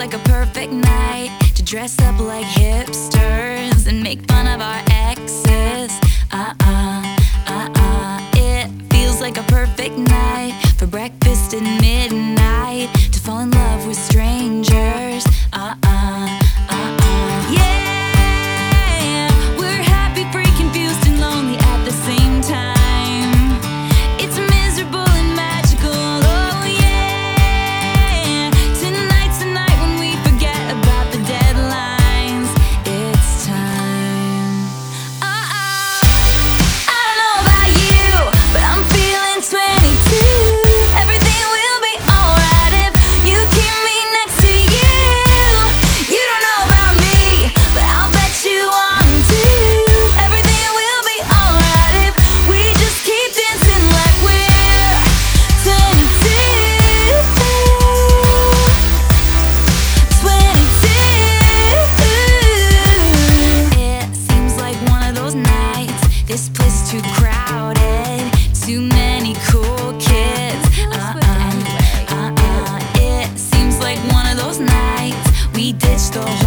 like a perfect night to dress up like hipsters and make fun of our exes. It feels like a perfect night for breakfast at midnight to fall in love with strangers. Yeah, we're happy, free, confused, and lonely at the same time. It's miserable and magical. Oh yeah, tonight's the night when we forget about the deadlines. It's time. I don't know about you, but I'm feeling 22. Everything will be alright if you keep me next to you. You don't know about me, but I'll bet you want to. Everything will be alright if we just keep dancing like we're 22. 22. It seems like one of those nights. This place is too crowded, too many cool kids. It seems like one of those nights we ditched the